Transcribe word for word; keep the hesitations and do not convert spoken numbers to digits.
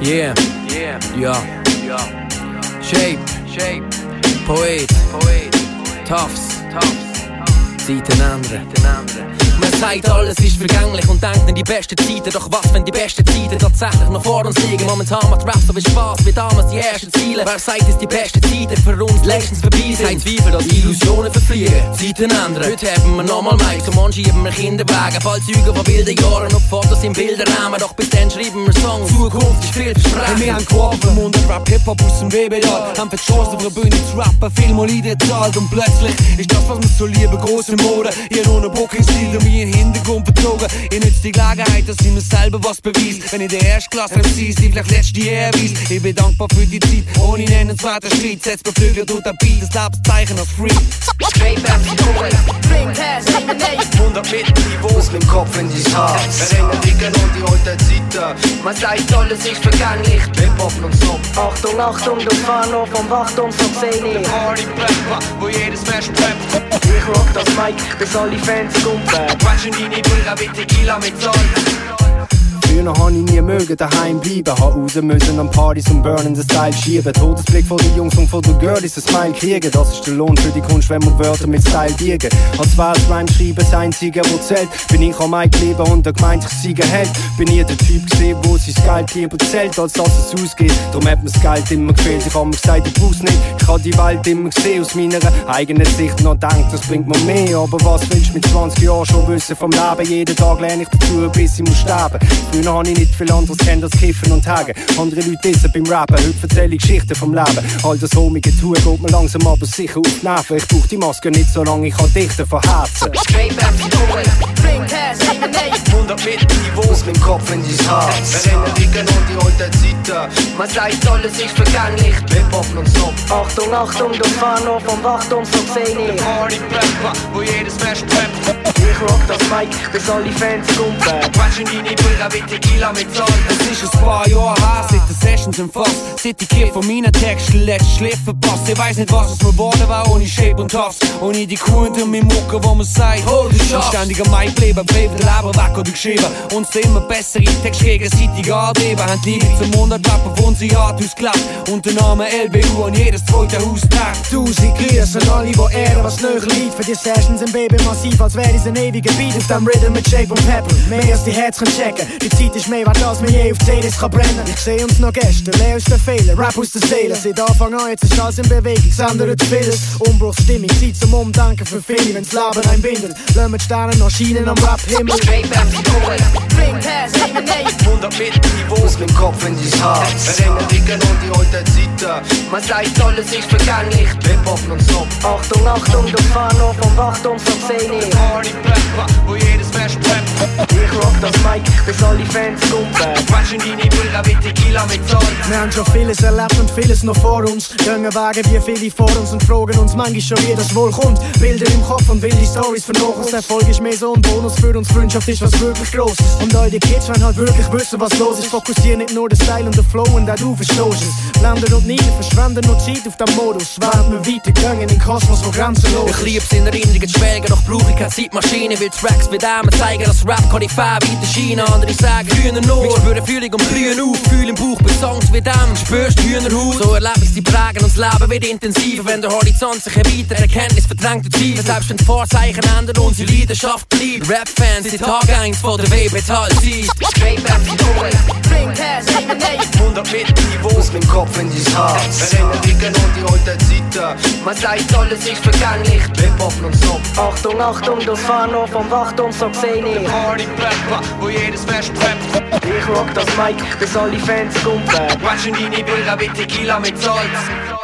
Yeah, yeah, ja, ja. Shape, Shape, Poet, Poet, Tufts, Tufts, Seiten ändern, ändern. Man sagt, alles ist vergänglich und denkt an die besten Zeiten. Doch was, wenn die besten Zeiten tatsächlich noch vor uns liegen? Momentan macht Rap so viel Spass wie damals die ersten Ziele. Wer sagt, es die besten Zeiten für uns längstens vorbei sind? Kein Zweifel, dass Illusionen verfliegen, Zeiten ändern. Heute haben wir nochmal Mike, zum Mann schieben wir Kinderwagen. Bald Zeugen von wilden Jahren und Fotos im Bilderrahmen. Doch bis dann schreiben wir Songs, Zukunft ist viel versprechen. Wir haben Korb vom Mund und Rap Hip-Hop aus dem B B L. Haben für die Chance auf der Bühne zu rappen, viel mal eingezahlt. Und plötzlich ist das, was wir so lieben, grosse Mode. Hier ohne Booking-Stil und mir im Hintergrund verzogen. Ich nütze die Gelegenheit, dass ich mir selber was beweise. Wenn ich der Erstklasse-M Cs, die vielleicht letzte Jahr erweise. Ich bin dankbar für die Zeit, ohne nennenswerten Streit. Setz beflügelt durch den Beat, das Lebenszeichen als Free. hundert Meter Niveaus mit dem Kopf in dein Herz. Erinnerungen an die alten Zeiten. Man sagt, alles ist vergänglich. Hip-Hop und so. Achtung, Achtung, du Fano vom Wachturm, so seh ich. Party-Prepper, wo jedes Mensch preppt. Ich rock das Mic, bis alle Fans kumpen. Quatschen deine Brüder mit Tequila mit Salz. Früher hab ich nie mögen daheim bleiben. Hab raus müssen an Partys und burnenden Style schieben. Todesblick von den Jungs und von den Girls, ein Smile kriegen. Das ist der Lohn für die Kunst, wenn wir Wörter mit Style biegen. Als wäre es beim Schreiben das Einzige, wo zählt. Bin ich am Mic geblieben und der gemeint, ich sei ein Held. Bin ich der Typ gesehen, wo sein Geld lieber zählt, als dass es ausgeht. Darum hat mir das Geld immer gefehlt. Ich hab mir gesagt, ich brauch's nicht. Ich hab die Welt immer gesehen aus meiner eigenen Sicht. Noch denkt, das bringt mir mehr. Aber was willst du mit zwanzig Jahren schon wissen vom Leben? Jeden Tag lerne ich dazu, bis ich muss sterben. Früher hab ich nicht viel anderes kennt als Kiffen und Hagen. Andere Leute wissen beim Rappen, heute erzähle ich Geschichten vom Leben. All das homige Tun geht mir langsam aber sicher auf die Nerven. Ich brauch die Maske nicht so lange, ich kann dichten von Herzen. hundert Meter Niveaus mit dem Kopf in dein Herz. Erinnerungen an die alten Zeiten. Man sagt, alles ist vergänglich. Hip-Hop und so. Achtung, Achtung, du Fano vom Wachturm, so seh ich. Party-Prepper, wo jedes Mensch preppt. Ich rock das Mic, bis alle Fans kumpen. Quatschen deine Brüder mit Tequila mit Salz. Es ist ein paar Jahre her, seit den Sessions im Fass. Seit die Kiff von meinen Texten letzte Schliff verpasst. Ich weiss nicht, was es mir geworden war ohne Shape und Tufts. Ohne die Kuh hinter mir Mucke, wo man sagt, holy shit. Ständig am Mic bleiben, bleiben den Leber weg oder geschrieben. Uns immer bessere Texte gegenseitig angeben. Haben die Liebe zum Mundartrappen von sie hat uns geklappt. Und der Name L B U an jedes zweite Haus trägt. Tausend grüßen alle, die Ehre was nöch liegt. Für die Sessions im Baby massiv, als wäre es ein ewiger Beat. Auf dem Rhythm mit Shape und Pepper. Mehr als die Herz können checken. Die Zeit ist mehr wert, als mir je auf C Ds kann brennen. Ich seh uns noch gestern, leer aus den Fehler, Rap aus der Seele. Seit Anfang an, jetzt ist alles in Bewegung, es ändert vieles. Umbruchsstimmung, Zeit zum Umdenken für viele, wenn's Leben einen bindet. Lassen wir die Sterne noch scheinen am Rap-Himmel. hundert Meter Niveaus mit dem Kopf in dein Herz. Erinnerungen an die alten Zeiten. Man sagt, alles ist vergänglich. Hip-Hop und so. Achtung, Achtung, du Fano vom Wachturm, so seh ich. Party-Prepper, wo jedes Mensch preppt. Ich rock das Mic, bis alle Fans kumpen. Quatschen deine Brüder mit Tequila mit Salz. Wir haben schon vieles erlebt und vieles noch vor uns. Gehen Wege wie viele vor uns und fragen uns manchmal schon, wie das wohl kommt. Bilder im Kopf und wilde Stories von uns. Der Erfolg ist mehr so ein Bonus für uns. Freundschaft ist was wirklich Grosses. Und all die Kids wollen halt wirklich wissen, was los ist. Fokussieren nicht nur den Style und den Flow und auch du verstehst es. Blenden und nieder, verschwenden nur Zeit auf dem Modus. Während wir weitergehen in den Kosmos, wo grenzenlos ist. Ich lieb's in Erinnerungen zu schwelgen, doch brauch ich keine Zeitmaschine. Will Tracks wie Damen zeigen, dass Rap kann ich fair weiter scheinen. Andere sagen, Hühner nur. Ich spüre Fühlung und blühen auf. Fühl im Bauch bei Songs wie dem. Spürst Hühnerhaut. So erlebe ich sie prägen und das Leben wird intensiver. Wenn der Horizont sich erweitert, Erkenntnis verdrängt und tiefer. Selbst wenn die Vorzeichen ändern, unsere Leidenschaft bleibt. Rap-Fans sind Tag eins von der W B-Talzeit. hundert Meter Niveaus mit dem Kopf in dein Herz. Erinnerungen an die alten Zeiten. Man sagt, alles ist vergänglich. Hip-Hop und so. Achtung, Achtung, du Fano vom Wachturm, so seh ich. Party-Prepper, wo jedes Mensch preppt. Ich rock das Mic, bis alle Fans kumpen. Quatschen deine Brüder mit Tequila mit Salz.